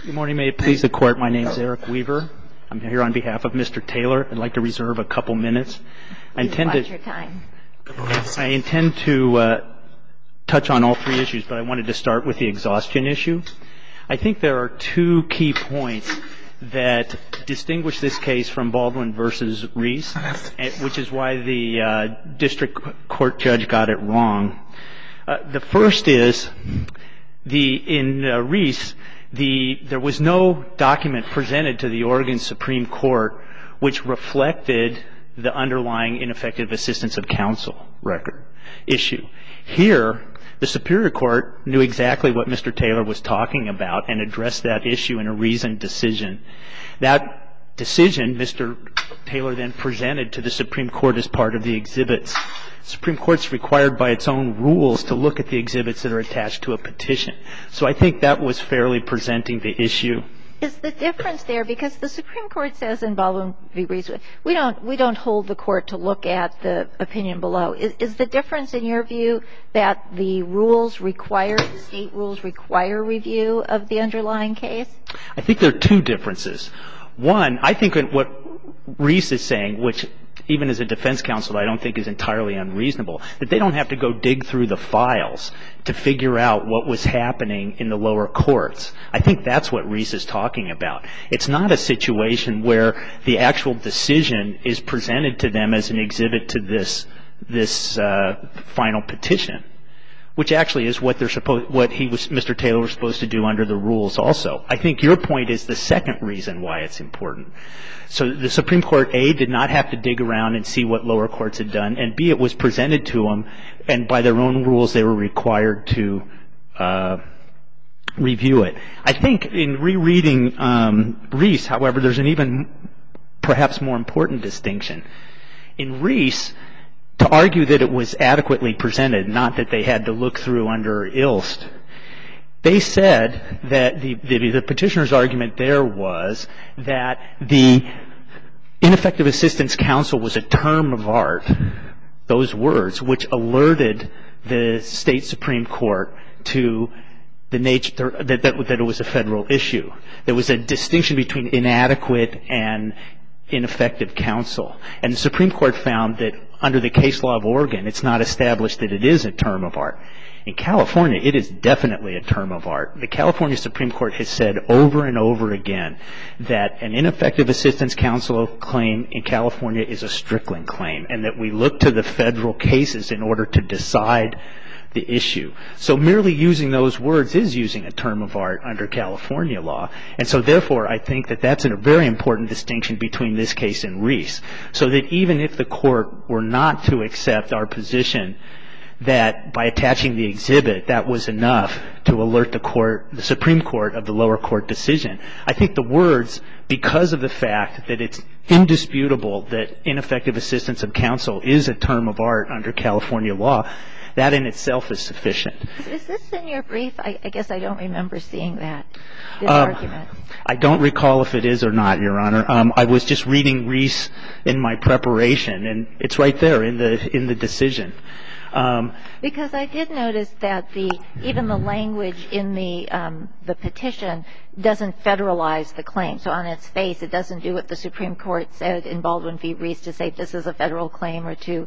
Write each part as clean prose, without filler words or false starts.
Good morning. May it please the Court, my name is Eric Weaver. I'm here on behalf of Mr. Taylor. I'd like to reserve a couple minutes. I intend to touch on all three issues, but I wanted to start with the exhaustion issue. I think there are two key points that distinguish this case from Baldwin v. Reese, which is why the district court judge got it wrong. The first is, in Reese, there was no document presented to the Oregon Supreme Court which reflected the underlying ineffective assistance of counsel record issue. Here, the Superior Court knew exactly what Mr. Taylor was talking about and addressed that issue in a reasoned decision. That decision, Mr. Taylor then presented to the Supreme Court as part of the exhibits. The Supreme Court's required by its own rules to look at the exhibits that are attached to a petition. So I think that was fairly presenting the issue. Is the difference there, because the Supreme Court says in Baldwin v. Reese, we don't hold the court to look at the opinion below. Is the difference in your view that the state rules require review of the underlying case? I think there are two differences. One, I think what Reese is saying, which even as a defense counsel I don't think is entirely unreasonable, that they don't have to go dig through the files to figure out what was happening in the lower courts. I think that's what Reese is talking about. It's not a situation where the actual decision is presented to them as an exhibit to this final petition, which actually is what Mr. Taylor was supposed to do under the rules also. I think your point is the second reason why it's important. So the Supreme Court, A, did not have to dig around and see what lower courts had done, and B, it was presented to them, and by their own rules they were required to review it. I think in rereading Reese, however, there's an even perhaps more important distinction. In Reese, to argue that it was adequately presented, not that they had to look through under Ilst, they said that the petitioner's argument there was that the ineffective assistance counsel was a term of art, those words, which alerted the state Supreme Court to the nature that it was a federal issue. There was a distinction between inadequate and ineffective counsel. And the Supreme Court found that under the case law of Oregon, it's not established that it is a term of art. In California, it is definitely a term of art. The California Supreme Court has said over and over again that an ineffective assistance counsel claim in California is a Strickland claim, and that we look to the federal cases in order to decide the issue. So merely using those words is using a term of art under California law. And so therefore, I think that that's a very important distinction between this case and Reese. So that even if the court were not to accept our position that by attaching the exhibit, that was enough to alert the Supreme Court of the lower court decision, I think the words, because of the fact that it's indisputable that ineffective assistance of counsel is a term of art under California law, that in itself is sufficient. Is this in your brief? I guess I don't remember seeing that, this argument. I don't recall if it is or not, Your Honor. I was just reading Reese in my preparation, and it's right there in the decision. Because I did notice that even the language in the petition doesn't federalize the claim. So on its face, it doesn't do what the Supreme Court said in Baldwin v. Reese to say this is a federal claim or to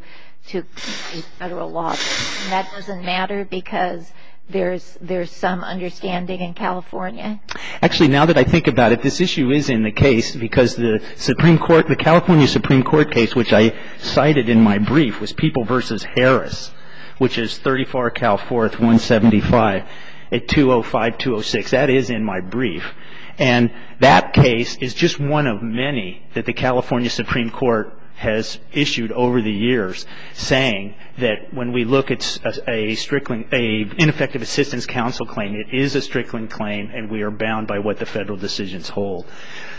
federal law. And that doesn't matter because there's some understanding in California? Actually, now that I think about it, this issue is in the case because the California Supreme Court case, which I cited in my brief, was People v. Harris, which is 34 Cal 4th 175 at 205-206. That is in my brief. And that case is just one of many that the California Supreme Court has issued over the years, saying that when we look at a ineffective assistance counsel claim, it is a Strickland claim, and we are bound by what the federal decisions hold.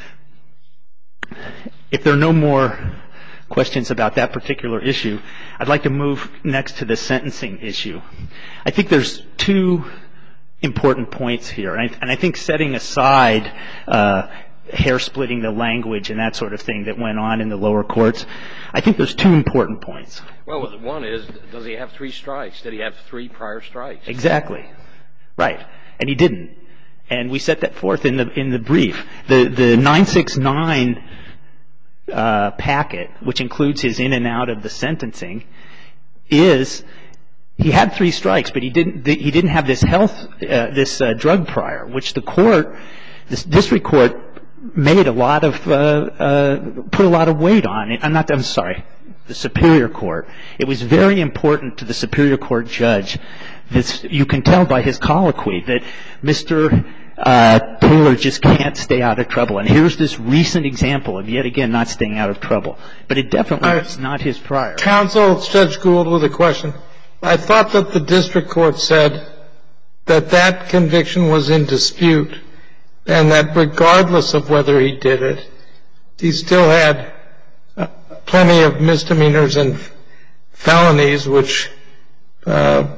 If there are no more questions about that particular issue, I'd like to move next to the sentencing issue. I think there's two important points here, and I think setting aside hair-splitting the language and that sort of thing that went on in the lower courts, I think there's two important points. Well, one is, does he have 3 strikes? Did he have 3 prior strikes? Exactly. Right. And he didn't. And we set that forth in the brief. The 969 packet, which includes his in and out of the sentencing, is he had 3 strikes, but he didn't have this drug prior, which this district court made a lot of put a lot of weight on it. The Superior Court. It was very important to the Superior Court judge. You can tell by his colloquy that Mr. Taylor just can't stay out of trouble. And here's this recent example of, yet again, not staying out of trouble. But it definitely was not his prior. Counsel, Judge Gould with a question. I thought that the district court said that conviction was in dispute and that regardless of whether he did it, he still had plenty of misdemeanors and felonies, which I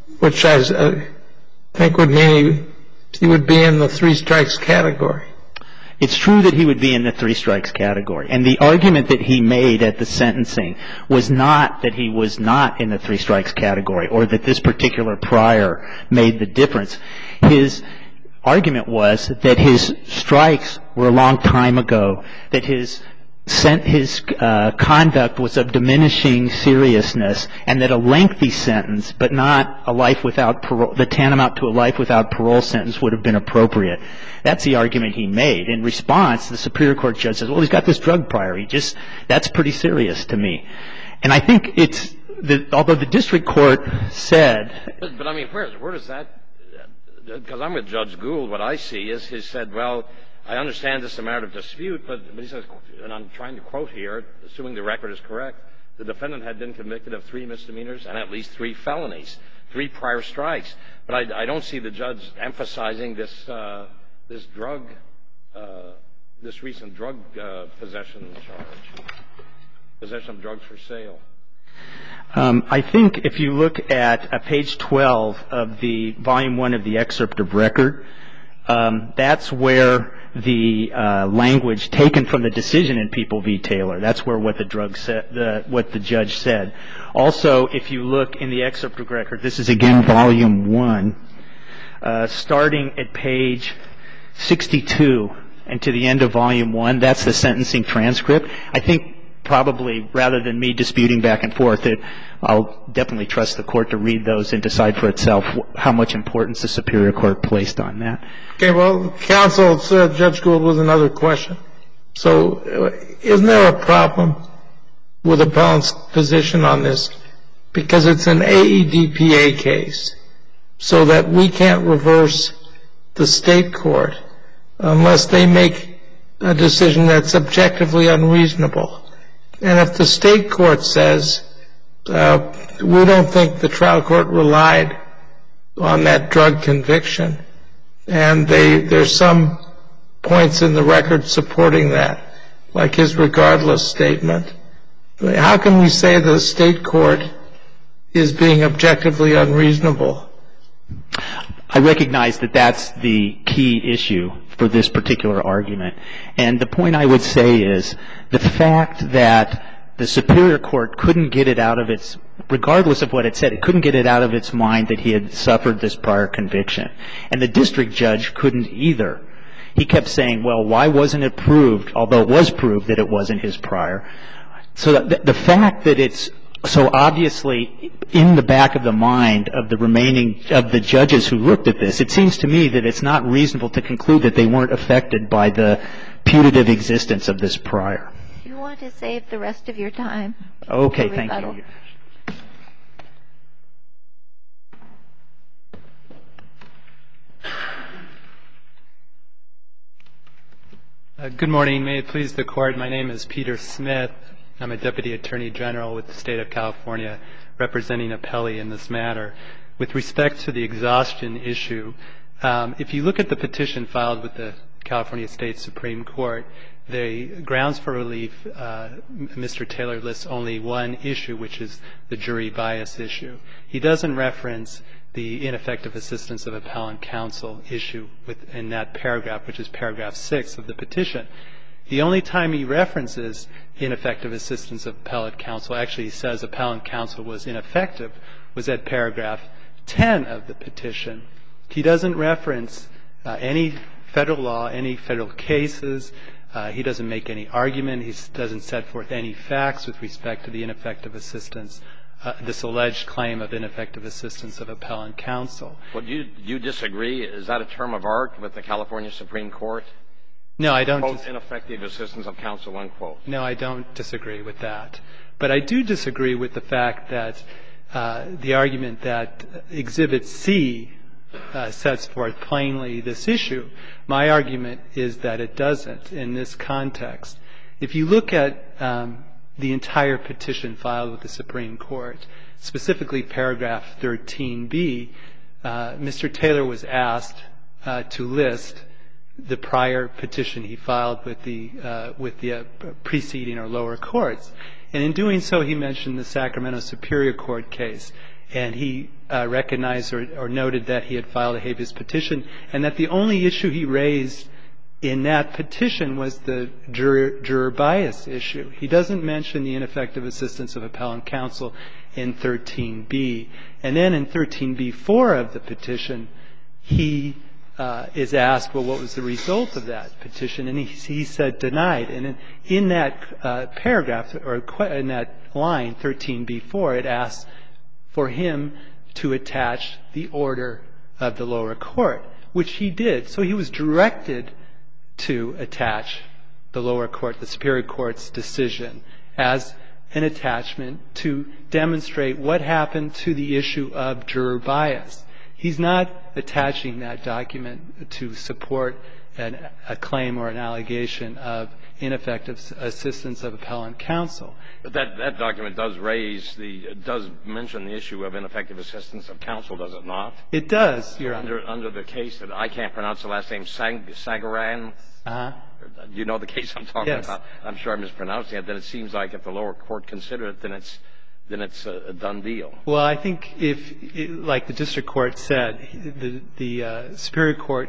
think would mean he would be in the 3 strikes category. It's true that he would be in the 3 strikes category. And the argument that he made at the sentencing was not that he was not in the 3 strikes category or that this particular prior made the difference. His argument was that his strikes were a long time ago, that his conduct was of diminishing seriousness, and that a lengthy sentence, but not a life without parole, the tantamount to a life without parole sentence would have been appropriate. That's the argument he made. In response, the Superior Court judge says, well, he's got this drug prior. That's pretty serious to me. And I think although the district court said. But I mean, where does that, because I'm with Judge Gould, what I see is he said, well, I understand this is a matter of dispute, but he says, and I'm trying to quote here, assuming the record is correct, the defendant had been convicted of 3 misdemeanors and at least 3 felonies, 3 prior strikes. But I don't see the judge emphasizing this recent drug possession charge, possession of drugs for sale. I think if you look at page 12 of the volume 1 of the excerpt of record, that's where the language taken from the decision in People v. Taylor, that's where what the judge said. Also, if you look in the excerpt of record, this is again volume 1, starting at page 62 and to the end of volume 1, that's the sentencing transcript. I think probably rather than me disputing back and forth, I'll definitely trust the court to read those and decide for itself how much importance the Superior Court placed on that. Okay, well, counsel, Judge Gould with another question. So isn't there a problem with appellant's position on this? Because it's an AEDPA case, so that we can't reverse the state court unless they make a decision that's objectively unreasonable. And if the state court says, we don't think the trial court relied on that drug conviction, and there's some points in the record supporting that, like his regardless statement, how can we say the state court is being objectively unreasonable? I recognize that that's the key issue for this particular argument. And the point I would say is the fact that the Superior Court couldn't get it out of its, regardless of what it said, it couldn't get it out of its mind that he had suffered this prior conviction. And the district judge couldn't either. He kept saying, well, why wasn't it proved, although it was proved that it wasn't his prior. So the fact that it's so obviously in the back of the mind of the judges who looked at this, it seems to me that it's not reasonable to conclude that they weren't affected by the putative existence of this prior. Do you want to save the rest of your time? Okay, thank you. Good morning. May it please the Court. My name is Peter Smith. I'm a Deputy Attorney General with the State of California, representing appellee in this matter. With respect to the exhaustion issue, if you look at the petition filed with the California State Supreme Court, the grounds for relief, Mr. Taylor lists only one issue, which is the jury bias issue. He doesn't reference the ineffective assistance of appellant counsel issue in that paragraph, which is paragraph 6 of the petition. The only time he references ineffective assistance of appellate counsel, actually he says appellant counsel was ineffective, was at paragraph 10 of the petition. He doesn't reference any federal law, any federal cases. He doesn't make any argument. He doesn't set forth any facts with respect to the ineffective assistance, this alleged claim of ineffective assistance of appellant counsel. Well, do you disagree? Is that a term of art with the California Supreme Court? No, I don't. Quote, ineffective assistance of counsel, unquote. No, I don't disagree with that. But I do disagree with the fact that the argument that Exhibit C sets forth plainly this issue. My argument is that it doesn't in this context. If you look at the entire petition filed with the Supreme Court, specifically paragraph 13B, Mr. Taylor was asked to list the prior petition he filed with the preceding or lower courts. And in doing so, he mentioned the Sacramento Superior Court case. And he recognized or noted that he had filed a habeas petition and that the only issue he raised in that petition was the juror bias issue. He doesn't mention the ineffective assistance of appellant counsel in 13B. And then in 13B-4 of the petition, he is asked, well, what was the result of that petition? And he said denied. And in that paragraph, or in that line, 13B-4, it asks for him to attach the order of the lower court, which he did. So he was directed to attach the lower court, the Superior Court's decision, as an attachment to demonstrate what happened to the issue of juror bias. He's not attaching that document to support a claim or an allegation of ineffective assistance of appellant counsel. But that document does does mention the issue of ineffective assistance of counsel, does it not? It does, Your Honor. Under the case that I can't pronounce the last name, Sagaran? Uh-huh. Do you know the case I'm talking Yes. about? I'm sure I'm mispronouncing it. Then it seems like if the lower court considered it, then it's a done deal. Well, I think like the district court said, the Superior Court,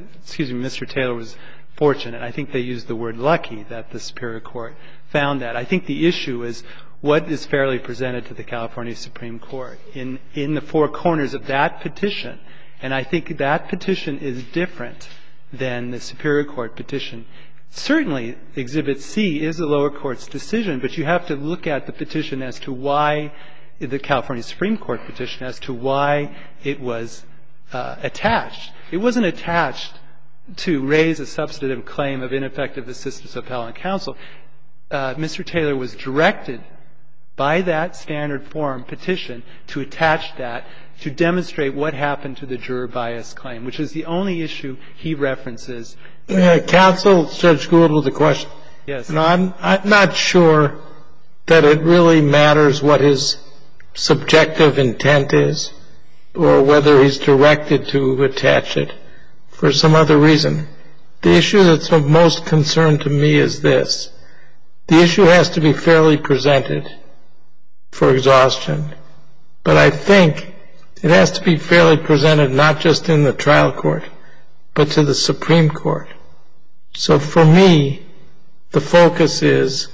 Mr. Taylor was fortunate. I think they used the word lucky that the Superior Court found that. I think the issue is what is fairly presented to the California Supreme Court in the four corners of that petition. And I think that petition is different than the Superior Court petition. Certainly, Exhibit C is the lower court's decision, but you have to look at the petition as to why, the California Supreme Court petition, as to why it was attached. It wasn't attached to raise a substantive claim of ineffective assistance of appellant counsel. Mr. Taylor was directed by that standard form petition to attach that to demonstrate what happened to the juror bias claim, which is the only issue he references. Counsel, Judge Gould with a question. Yes. I'm not sure that it really matters what his subjective intent is or whether he's directed to attach it for some other reason. The issue that's of most concern to me is this. The issue has to be fairly presented for exhaustion, but I think it has to be fairly presented not just in the trial court, but to the Supreme Court. So for me, the focus is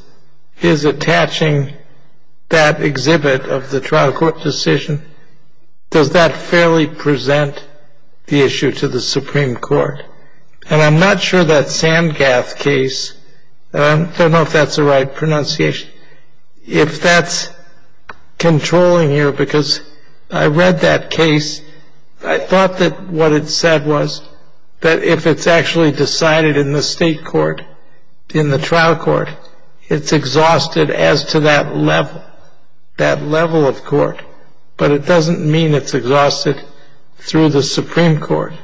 attaching that exhibit of the trial court decision. Does that fairly present the issue to the Supreme Court? And I'm not sure that Sandgath case, I don't know if that's the right pronunciation, if that's controlling here, because I read that case. I thought that what it said was that if it's actually decided in the state court, in the trial court, it's exhausted as to that level of court. But it doesn't mean it's exhausted through the Supreme Court.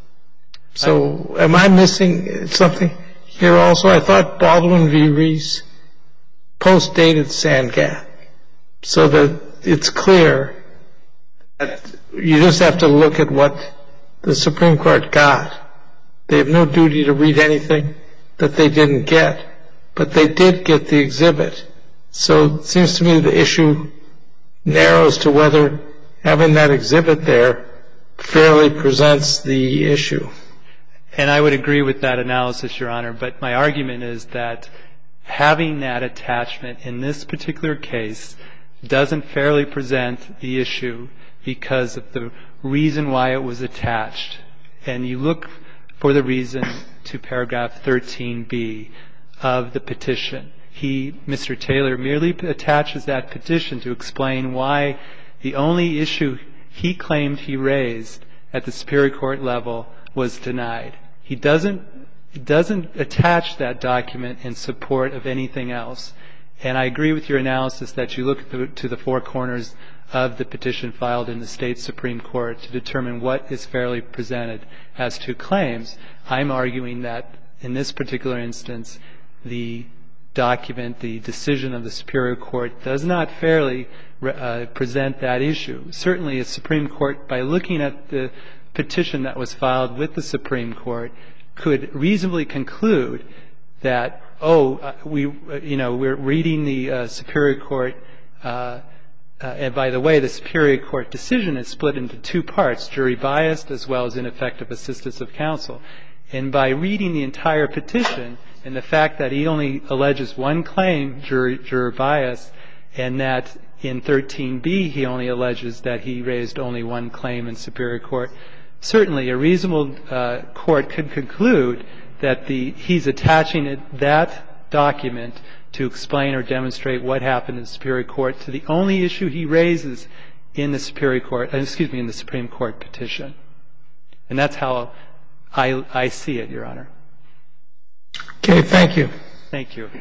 So am I missing something here also? I thought Baldwin v. Reese post-dated Sandgath so that it's clear that you just have to look at what the Supreme Court got. They have no duty to read anything that they didn't get, but they did get the exhibit. So it seems to me the issue narrows to whether having that exhibit there fairly presents the issue. And I would agree with that analysis, Your Honor, but my argument is that having that attachment in this particular case doesn't fairly present the issue because of the reason why it was attached. And you look for the reason to paragraph 13B of the petition. Mr. Taylor, merely attaches that petition to explain why the only issue he claimed he raised at the Superior Court level was denied. He doesn't attach that document in support of anything else. And I agree with your analysis that you look to the four corners of the petition filed in the state Supreme Court to determine what is fairly presented as to claims. I'm arguing that in this particular instance, the document, the decision of the Superior Court does not fairly present that issue. Certainly, a Supreme Court, by looking at the petition that was filed with the Supreme Court, could reasonably conclude that, we're reading the Superior Court, and by the way, the Superior Court decision is split into two parts, jury biased as well as ineffective assistance of counsel. And by reading the entire petition and the fact that he only alleges one claim, juror bias, and that in 13B he only alleges that he raised only one claim in Superior Court, certainly a reasonable court could conclude that he's attaching that document to explain or demonstrate what happened in the Superior Court to the only issue he raises in the Supreme Court petition. And that's how I see it, Your Honor. Okay, thank you. Thank you.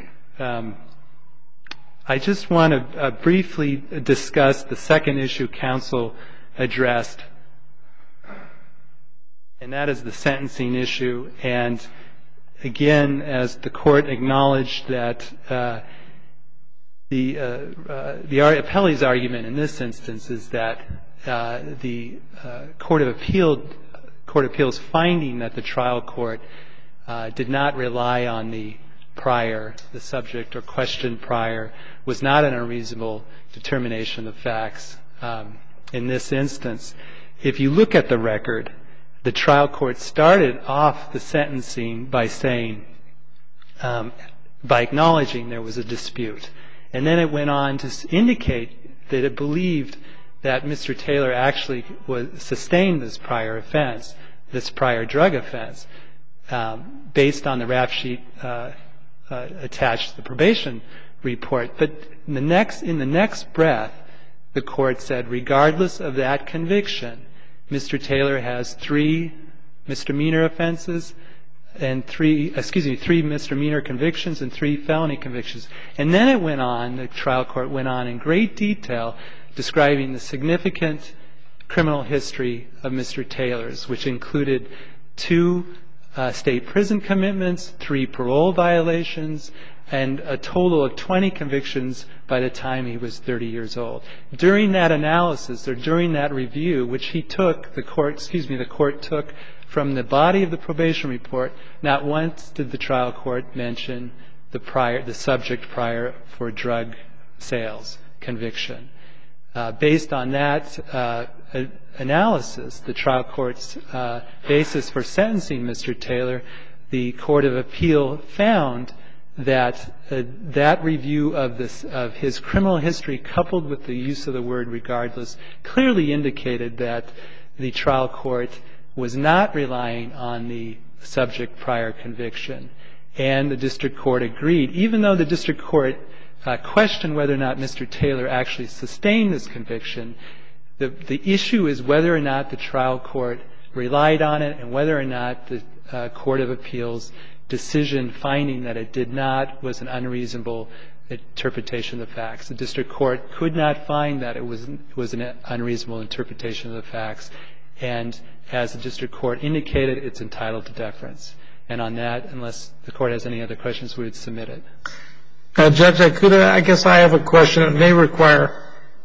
I just want to briefly discuss the second issue counsel addressed, and that is the sentencing issue. And again, as the Court acknowledged that the appellee's argument in this instance is that the Court of Appeals finding that the trial court did not rely on the subject or question prior, was not an unreasonable determination of facts in this instance. If you look at the record, the trial court started off the sentencing by saying, by acknowledging there was a dispute. And then it went on to indicate that it believed that Mr. Taylor actually sustained this prior offense, this prior drug offense, based on the rap sheet attached to the probation report. But in the next breath, the Court said, regardless of that conviction, Mr. Taylor has three misdemeanor offenses and three misdemeanor convictions and 3 felony convictions. And then it went on, the trial court went on in great detail describing the significant criminal history of Mr. Taylor's, which included 2 state prison commitments, 3 parole violations, and a total of 20 convictions by the time he was 30 years old. During that analysis, or during that review, which the court took from the body of the probation report, not once did the trial court mention the subject prior for drug sales conviction. Based on that analysis, the trial court's basis for sentencing Mr. Taylor, the Court of Appeal found that that review of his criminal history, coupled with the use of the word regardless, clearly indicated that the trial court was not relying on the subject prior conviction. And the district court agreed, even though the district court questioned whether or not Mr. Taylor actually sustained this conviction, the issue is whether or not the trial court relied on it and whether or not the Court of Appeals' decision finding that it did not was an unreasonable interpretation of the facts. The district court could not find that it was an unreasonable interpretation of the facts. And as the district court indicated, it's entitled to deference. And on that, unless the Court has any other questions, we would submit it. Judge, I guess I have a question. It may require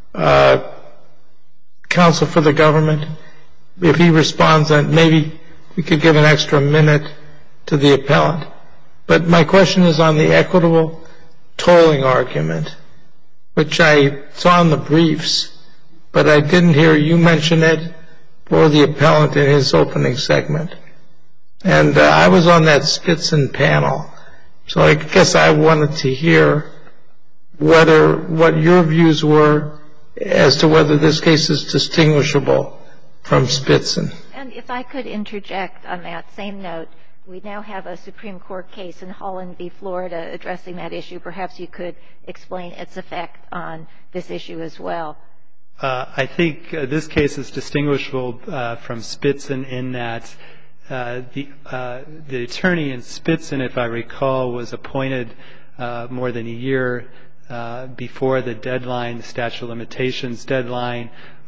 counsel for the government. If he responds, then maybe we could give an extra minute to the appellant. But my question is on the equitable tolling argument, which I saw in the briefs, but I didn't hear you mention it or the appellant in his opening segment. And I was on that Spitzin panel, so I guess I wanted to hear what your views were as to whether this case is distinguishable from Spitzin. And If I could interject on that same note, we now have a Supreme Court case in Holland v. Florida addressing that issue. Perhaps you could explain its effect on this issue as well. I think this case is distinguishable from Spitzen in that the attorney in Spitzen, if I recall, was appointed more than a year before the deadline, the statute of limitations deadline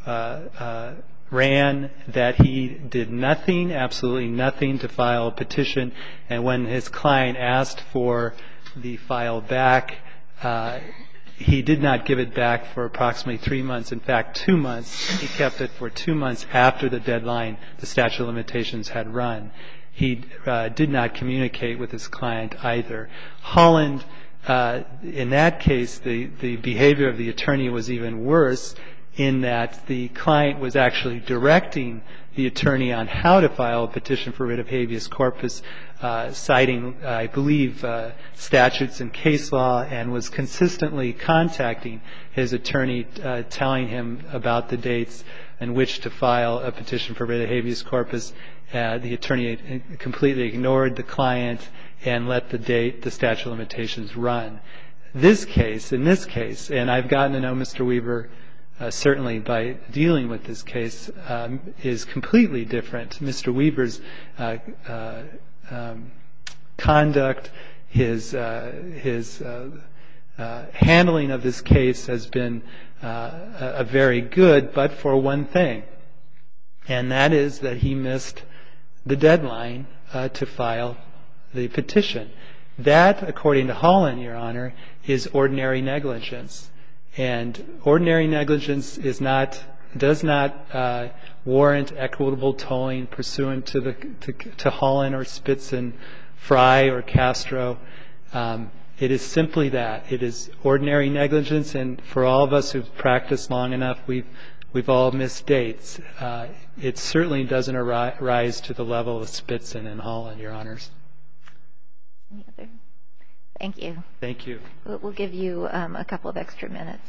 ran, that he did nothing, absolutely nothing to file a petition. And when his client asked for the file back, he did not give it back for approximately 3 months. In fact, 2 months. He kept it for 2 months after the deadline, the statute of limitations had run. He did not communicate with his client either. Holland, in that case, the behavior of the attorney was even worse in that the client was actually directing the attorney on how to file a petition for writ of habeas corpus, citing, I believe, statutes and case law, and was consistently contacting his attorney, telling him about the dates in which to file a petition for writ of habeas corpus. The attorney completely ignored the client and let the statute of limitations run. In this case, and I've gotten to know Mr. Weaver certainly by dealing with this case, is completely different. Mr. Weaver's conduct, his handling of this case has been a very good, but for one thing, and that is that he missed the deadline to file the petition. That, according to Holland, Your Honor, is ordinary negligence. And ordinary negligence does not warrant equitable tolling pursuant to Holland or Spitzen, Fry or Castro. It is simply that. It is ordinary negligence, and for all of us who've practiced long enough, we've all missed dates. It certainly doesn't rise to the level of Spitzen and Holland, Your Honors. Any other? Thank you. Thank you. We'll give you a couple of extra minutes.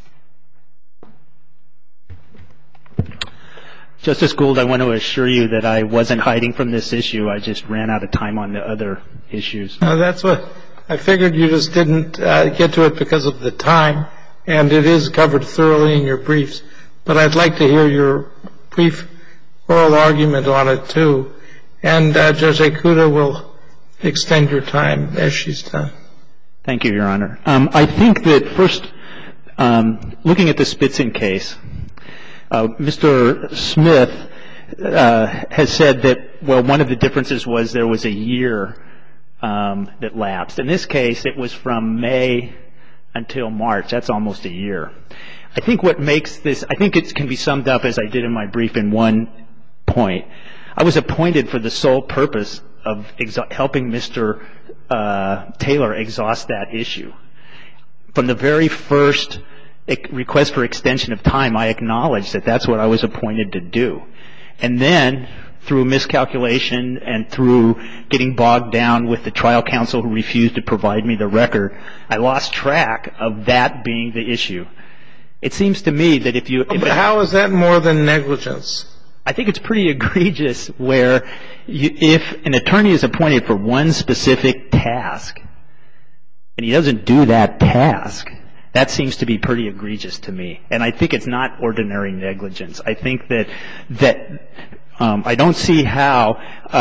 Justice Gould, I want to assure you that I wasn't hiding from this issue. I just ran out of time on the other issues. That's what I figured. You just didn't get to it because of the time, and it is covered thoroughly in your briefs. But I'd like to hear your brief oral argument on it, too. And Judge Ikuda will extend your time as she's done. Thank you, Your Honor. I think that first, looking at the Spitzen case, Mr. Smith has said that, well, one of the differences was there was a year that lapsed. In this case, it was from May until March. That's almost a year. I think what makes this, I think it can be summed up as I did in my brief in one point. I was appointed for the sole purpose of helping Mr. Taylor exhaust that issue. From the very first request for extension of time, I acknowledged that that's what I was appointed to do. And then, through miscalculation and through getting bogged down with the trial counsel who refused to provide me the record, I lost track of that being the issue. It seems to me that if you... How is that more than negligence? I think it's pretty egregious where if an attorney is appointed for one specific task and he doesn't do that task, that seems to be pretty egregious to me. And I think it's not ordinary negligence. I think that I don't see how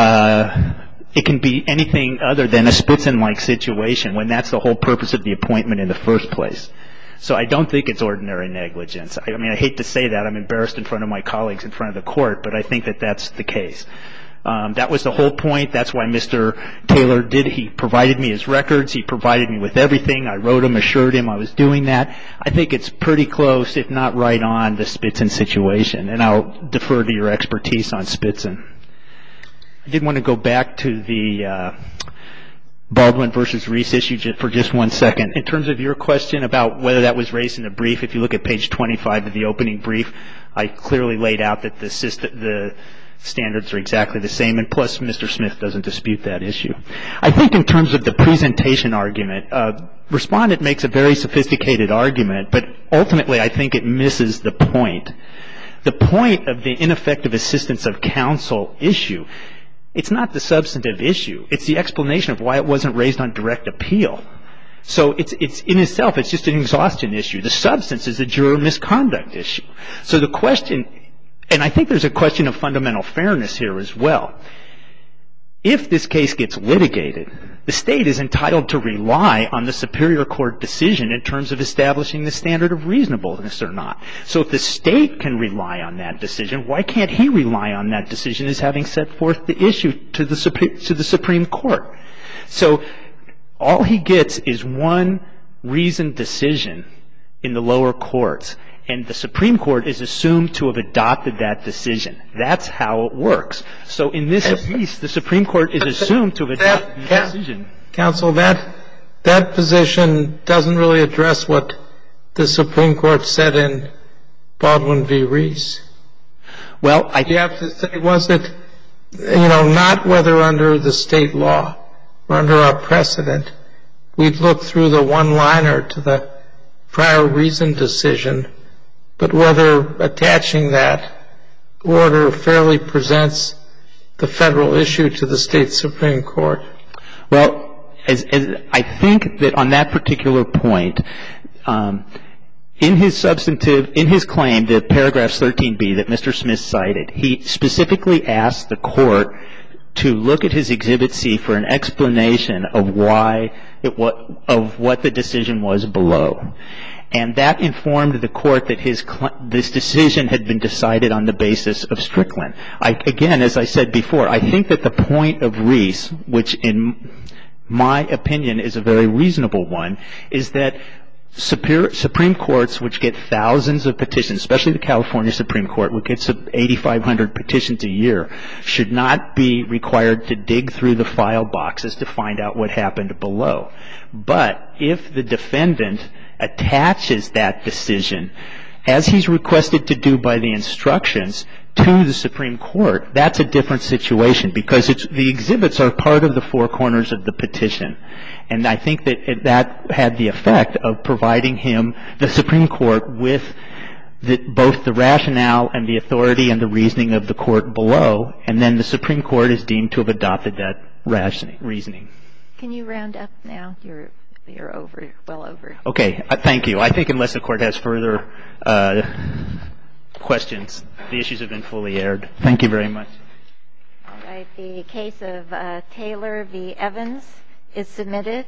it can be anything other than a Spitzen-like situation when that's the whole purpose of the appointment in the first place. So I don't think it's ordinary negligence. I mean, I hate to say that. I'm embarrassed in front of my colleagues in front of the court, but I think that that's the case. That was the whole point. That's why Mr. Taylor did. He provided me his records. He provided me with everything. I wrote him, assured him I was doing that. I think it's pretty close, if not right on, the Spitzen situation. And I'll defer to your expertise on Spitzen. I did want to go back to the Baldwin versus Reese issue for just 1 second. In terms of your question about whether that was raised in the brief, if you look at page 25 of the opening brief, I clearly laid out that the standards are exactly the same, and plus Mr. Smith doesn't dispute that issue. I think in terms of the presentation argument, Respondent makes a very sophisticated argument, but ultimately I think it misses the point. the point of the ineffective assistance of counsel issue, it's not the substantive issue. It's the explanation of why it wasn't raised on direct appeal. So it's in itself, it's just an exhaustion issue. The substance is a juror misconduct issue. So the question, and I think there's a question of fundamental fairness here as well. If this case gets litigated, the state is entitled to rely on the Superior Court decision in terms of establishing the standard of reasonableness or not. So if the state can rely on that decision, why can't he rely on that decision as having set forth the issue to the Supreme Court? So all he gets is one reasoned decision in the lower courts, and the Supreme Court is assumed to have adopted that decision. That's how it works. So in this case, the Supreme Court is assumed to have adopted the decision. Counsel, that position doesn't really address what the Supreme Court said in Baldwin v. Reese. Well, you have to say, was it, not whether under the state law or under our precedent, we'd look through the one-liner to the prior reasoned decision, but whether attaching that order fairly presents the federal issue to the state Supreme Court. Well, I think that on that particular point, in his claim, the paragraphs 13b that Mr. Smith cited, he specifically asked the court to look at his Exhibit C for an explanation of what the decision was below. And that informed the court that this decision had been decided on the basis of Strickland. Again, as I said before, I think that the point of Reese, which in my opinion is a very reasonable one, is that Supreme Courts, which get thousands of petitions, especially the California Supreme Court, which gets 8,500 petitions a year, should not be required to dig through the file boxes to find out what happened below. But if the defendant attaches that decision, as he's requested to do by the instructions, to the Supreme Court, that's a different situation because the exhibits are part of the four corners of the petition. And I think that had the effect of providing him, the Supreme Court, with both the rationale and the authority and the reasoning of the court below, and then the Supreme Court is deemed to have adopted that reasoning. Can you round up now? You're over, well over. Okay, thank you. I think unless the court has further questions, the issues have been fully aired. Thank you very much. All right, the case of Taylor v. Evans is submitted.